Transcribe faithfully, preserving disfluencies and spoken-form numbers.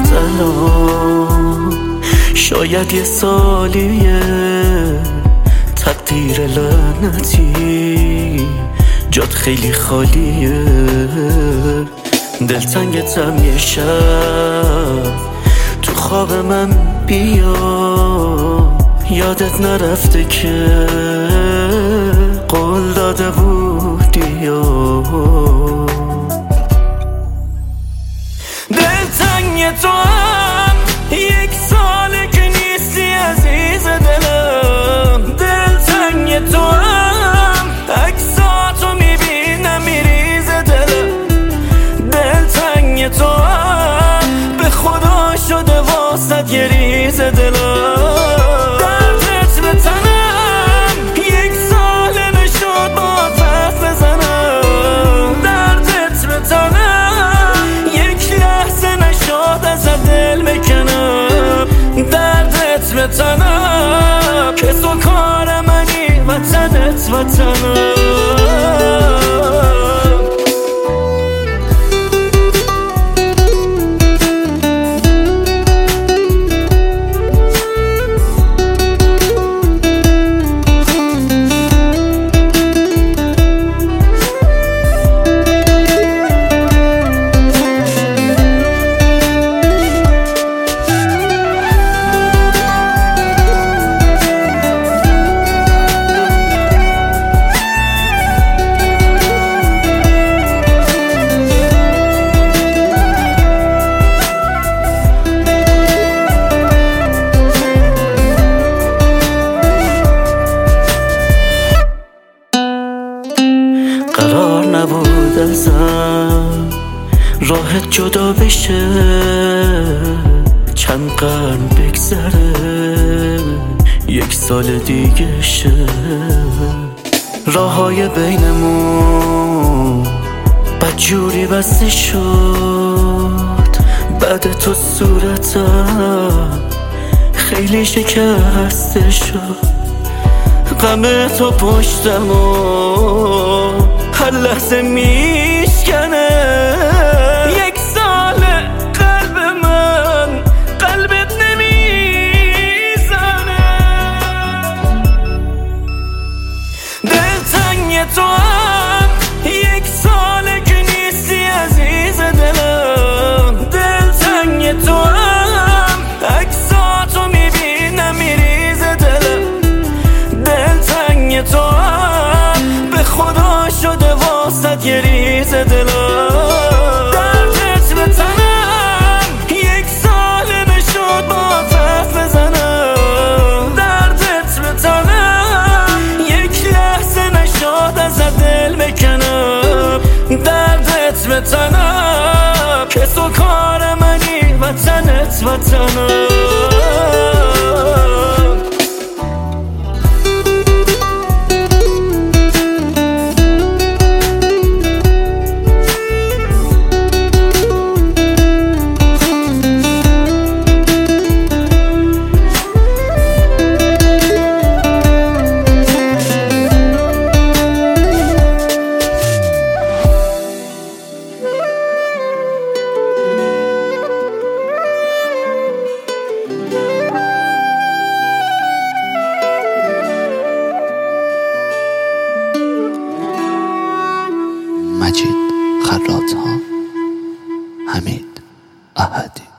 میاد الان، شاید یه سالیه تقدیر لعنتی جات خیلی خالیه. دلتنگتم یه شب تو خواب من بیا، یادت نرفته که قول داده بودی. دلتنگ تو هم یک ساله که نیستی عزیز دلم، دلتنگ تو هم عکساتو میبینم میریز دلم، دلتنگ تو هم به خدا شده واسد یه ریز دلم. دردت به تنم یک ساله نشد با حرف بزنم، دردت به تنم یک لحظه نشد از دل بکنم، دردت به تنم که تو کار منی وطنت وطنم. قرار نبود ازم راحت جدا بشه، چند قرن بگذره یک سال دیگه شه. راههای بینمون بدجوری بسته شد، بعد تو صورتم خیلی شکسته شد. غم تو پشتم و هر لحظه میشکنه، یک ساله قلب من قلبت نمیزنه. دلتنگ تو هم یک ساله که نیستی عزیز دلم، دلتنگ تو هم عکساتو میبینم میریز دلم، دلتنگ تو هم به خدا شده واسد یه ریز دلم. دردت به تنم یک ساله نشد با حرف بزنم، دردت به تنم یک لحظه نشد از دل بکنم، دردت به تنم که تو کار منی وطنت وطنم. مجید خراط‌ها، حمید احدی.